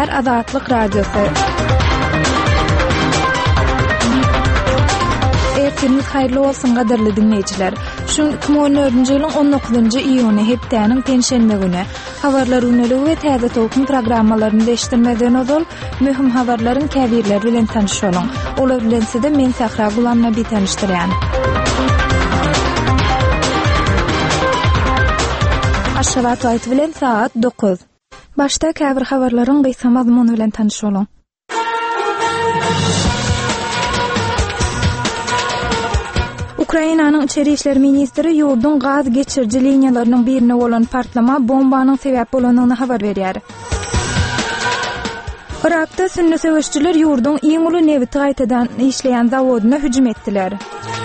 Däher Azatlyk Radiosu. Ertiniz hayırlı olsun gaderli dinleyijiler. Şu 2014-nji ýylyň 19-njy iýuny hepdeniň tenşenbe güni habarlar ünlügi we täze tokun programmalaryny eşitmeden ozal möhüm habarlaryň käbirleri bilen tanışýalyň. Olar bilen sizde men Sahra Gulamna bir tanışdyrýan. Aşgabat wagt bilen saat 9. Başta käbir habarlaryň gysga mazmuny bilen tanışýalyň. Ukrainanyň içeri işler ministri ýurdun gaz geçirji liniýalarynyň birine bolan partlama bombanyň sebäp bolanyny habar berýär. Irakda sünni söwüşçiler ýurdun iň uly newti gaýtadan işleýän zawodyna hüjüm etdiler.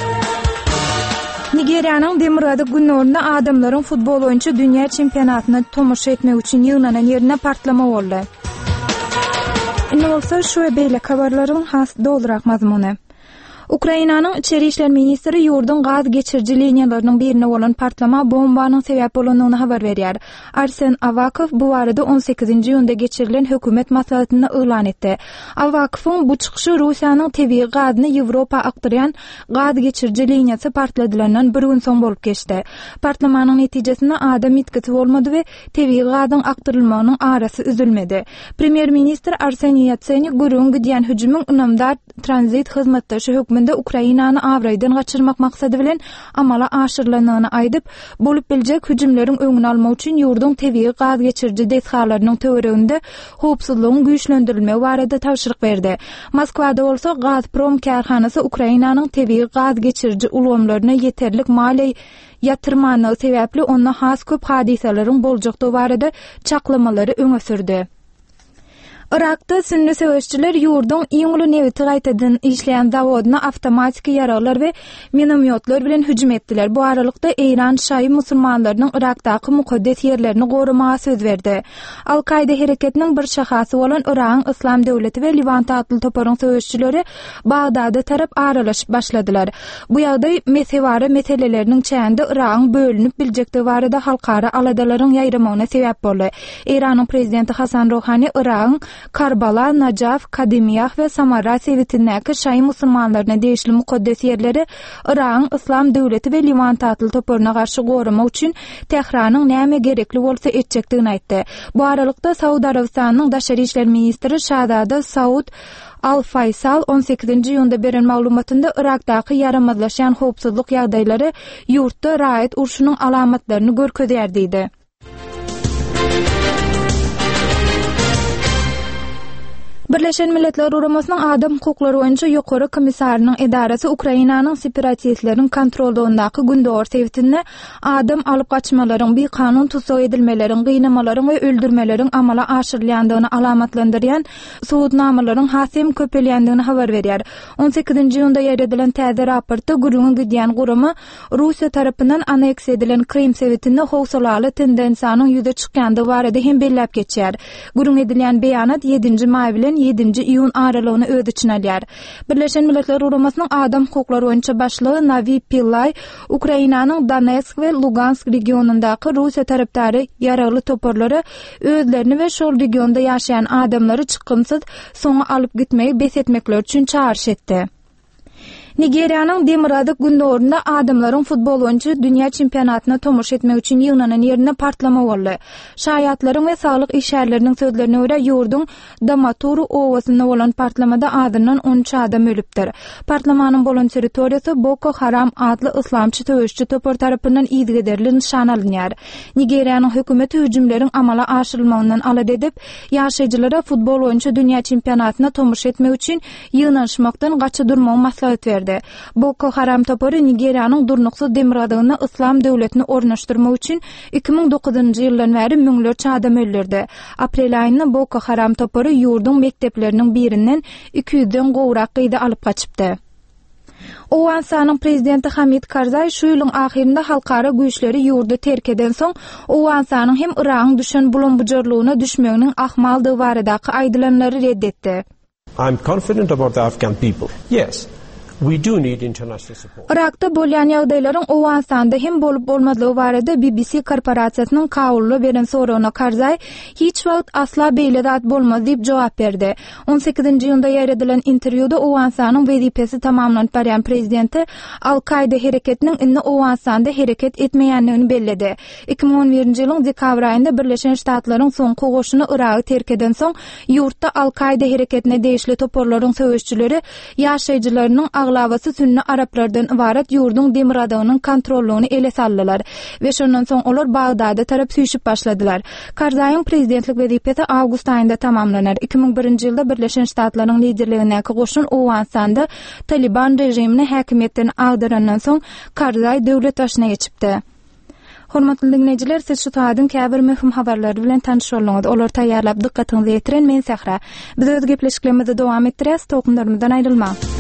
Nigeriýanyň Demirgazyk günlerinde adamlaryň futbol oýunçy dünýä çempionatyna tomoşa etmek üçin ýygnanan ýerine partlama boldy. Indi bolsa şu we beýle habarlaryň has doldurak mazmuny. Ukrainanyň içeri işler ministri ýurdun gaz geçirji liniýalarynyň birine bolan partlama bombanyň sebäp bolanyny habar berýär. Arsen Avakov bu barada 18-nji ýylda geçirilen hökümet maslahatyny elan etdi. Avakowyň bu çykyşy Russiýanyň tebii gazyny Ýewropa aktarýan gaz geçirji liniýasy partladylarynyň bir gün soň bolup geçdi. Partlamanyň netijesinde adam mitkisi bolmady we tebii gazyň aktarylmagynyň arasy üzülmedi. Premier ministr Arsen Yatsenyk gurun gidýän hüjümüň ünümdar tranzit hyzmatdaşy de Ukrainany awraýdan gaçyrmak maksady bilen amala aşyrylanyny aýdyp, bolup biljek hüjümleriň öňüni almak üçin ýurdun tebii gaz geçirji deshalarynyň töwereginde howpsuzlygyň güýçlendirilmegi barada tapşyryk berdi. Moskwada bolsa Gazprom karhanasy Ukrainanyň tebii gaz geçirji ulgamlaryna ýeterlik maliýe ýatyrmany sebäpli onda has köp hadiselerin boljakdy barada çaklamalary öňe sürdi. Irakda sünni söwüşçiler ýurdun iň uly newti gaýtadan işleýän zawodyna awtomatik ýaralar we minomyotlar bilen hüjüm etdiler. Bu aralykda Eýran şaý musulmanlarynyň Irakdaky mukaddes ýerlerini goramaga söz berdi. Al-Qaida hereketiniň bir şahasy bolan Iran Islam Döwleti we Levant adly toparyň söwüşçileri Bagdada tarap aralaşyp başladylar. Bu ýagdaý mesewara meseleleriniň çäňinde Iran bölünip biljekde barada halkara aladalaryň ýaýramagyna sebäp boldy. Eýranyň prezidenti Hasan Rohani Iran Karbala, Najaf, Kadimiyah we Samara sewitindäki şaý musulmanlaryna degişli mukaddes ýerleri Iran Islam Döwleti we Levant adly toparyna garşy goramak üçin Tehranyň näme gerekli bolsa etjekdigini aýtdy. Bu aralykda Saudy Arabistanyň daşary işler ministri Şahzada Saud Al-Faysal 18-nji ýylda beren maglumatynda Irakdaky yaramazlaşan howpsuzlyk ýagdaýlary ýurtda raýat urşunyň alamatlaryny görkezýär diýdi. Birleşen Milletler Uramasının Adam Hukuklary boýunça ýokary komissarynyň edarasy Ukrainanyň separatistleriniň kontrolündaky gündor sewitinde adam alyp gaçmalaryň, bir kanun tutsak edilmeleriň, gynamalaryň we öldürmeleriň amala aşyrylýandygyny alamatlandyrýan suwutnamalaryň hasem köpelýändigini habar berýär. 18-nji ýylda ýeredilen täze raportda gurun gidýän guramy Russiýa tarapyndan aneks edilen Krim sewitinde howsalaly tendensiýanyň ýüze çykýandygy barada hem belläp geçýär. Gurun edilýän beýanat 7-nji may bilen 7-nji iýun aralygyny öz içine alýar. Birleşen Milletler Uramasının Adam Hukuklary boýunça başlygy Navi Pillay Ukrainanyň Donetsk we Lugansk regionundaky Russiýa tarapdary ýaraly toparlary özlerini we şol regionda ýaşaýan adamlary çykymsyz soňa alyp gitmegi besetmekler üçin çağırış etdi. Nigeriýanyň Demirgazyk günlerinde adamlaryň futbol oýunçy dünýä çempionatyna tomoş etmek üçin ýygnanan ýerine partlama boldy. Şaýatlaryň we saglyk işgärleriniň sözlerine görä ýurdun Damaturu owasynda bolan partlamada adamdan 13 adam ölüpdir. Partlamanyň bolan territoriýasy Boko Haram adly islamçy töwüşçi topar tarapyndan ýygyderli nişan alınýar. Nigeriýanyň hökümeti hüjümleriň amala aşyrylmagyndan alad edip, ýaşaýjylara futbol oýunçy dünýä çempionatyna tomoş etmek üçin ýygnanşmakdan gaça durmagy maslahat berdi. Boko Haram topary Nigeriýanyň durnuksuz Demirgazyna Islam döwletini ornaşdyrmak üçin 2009-njy ýyldan bäri müňlerçe adam öldürdi. Aprel aýynda Boko Haram topary ýurdun mekdepleriniň birinden 200den gowrak gyýda alyp gaçypdy. Owensanyň prezidenti Hamid Karzai şu ýylyň ahyrynda halkara güýçleri ýurdu terk eden soň Owensanyň hem Iranyň düşen bulanbujarlygyna düşmeginiň ahmaldygy baradaky aýdylanlary reddetdi. I'm confident about the Afghan people. Yes. We do need international support. Irakda bolýan ýagdaýlaryň Owensanda hem bolup bolmadygy barada BBC korporasiýasynyň kawuly beren soragyna Karzai hiç wagt asla beýle zat bolmaz diýip jogap berdi. 18-nji ýylda ýeredilen interwýuda Owensanyň wezipesi tamamlanyp barýan prezidenti Al-Qaida hereketiniň indi Owensanda hereket etmeýänligini belledi. 2011-nji ýylyň dekabr aýynda Birleşen Ştatlaryň soňky goşuny Iraky terk eden soň ýurtda Al-Qaida hereketine degişli toporlaryň söwüşçüleri ýaşaýjylarynyň aglabasy sünni araplardan ibaret ýurdun demir adagynyň kontrollugyny ele saldylar we şondan soň olar Bagdada tarap süýşüp başladylar. Karzaiň prezidentlik wezipesi awgust aýynda tamamlanar. 2001-nji ýylda Birleşen Ştatlaryň liderligindäki goşun Owensanda Taliban rejimini häkimetden agdarandan soň Karzai döwlet başyna geçipdi. Hormatly dinleyijiler, siz şu taýdan käbir möhüm habarlary bilen tanışýarlyňyz. Olar taýýarlap dikkatiňizi ýetiren men Sahra. Biz öz gepleşiklerimizi dowam etdirýäs, tokunlarymyzdan aýrylma.